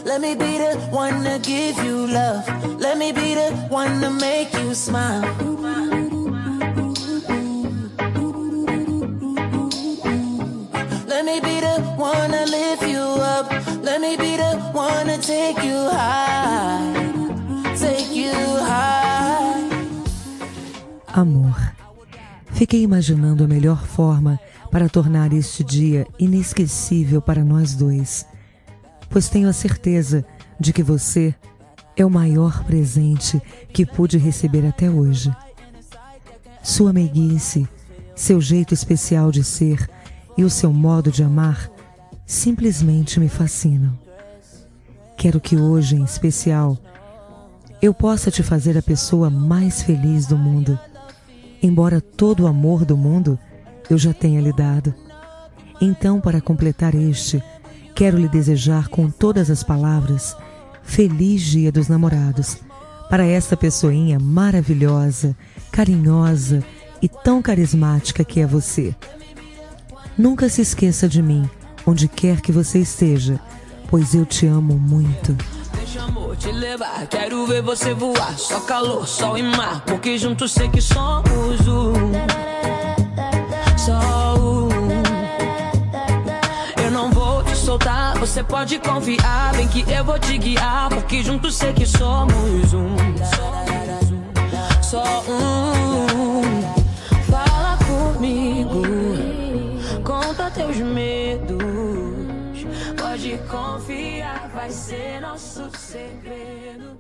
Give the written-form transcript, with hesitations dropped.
Let me be the one to give you love. Let me be the one to make you smile. Let me be the one to lift you up. Let me be the one to take you high. Take you high. Amor. Fiquei imaginando a melhor forma para tornar este dia inesquecível para nós dois, pois tenho a certeza de que você é o maior presente que pude receber até hoje. Sua meiguice, seu jeito especial de ser e o seu modo de amar simplesmente me fascinam. Quero que hoje, em especial, eu possa te fazer a pessoa mais feliz do mundo, embora todo o amor do mundo eu já tenha lhe dado. Então, para completar quero lhe desejar com todas as palavras Feliz Dia dos Namorados para essa pessoinha maravilhosa, carinhosa e tão carismática que é você. Nunca se esqueça de mim, onde quer que você esteja, pois eu te amo muito. Deixa amor te levar, quero ver você voar. Só calor, sol e mar, porque juntos sei que somos um. Só um. Eu não vou te soltar, você pode confiar. Bem que eu vou te guiar, porque juntos sei que somos um. Só um. Fala comigo, conta teus medos. Pode confiar, vai ser nosso segredo.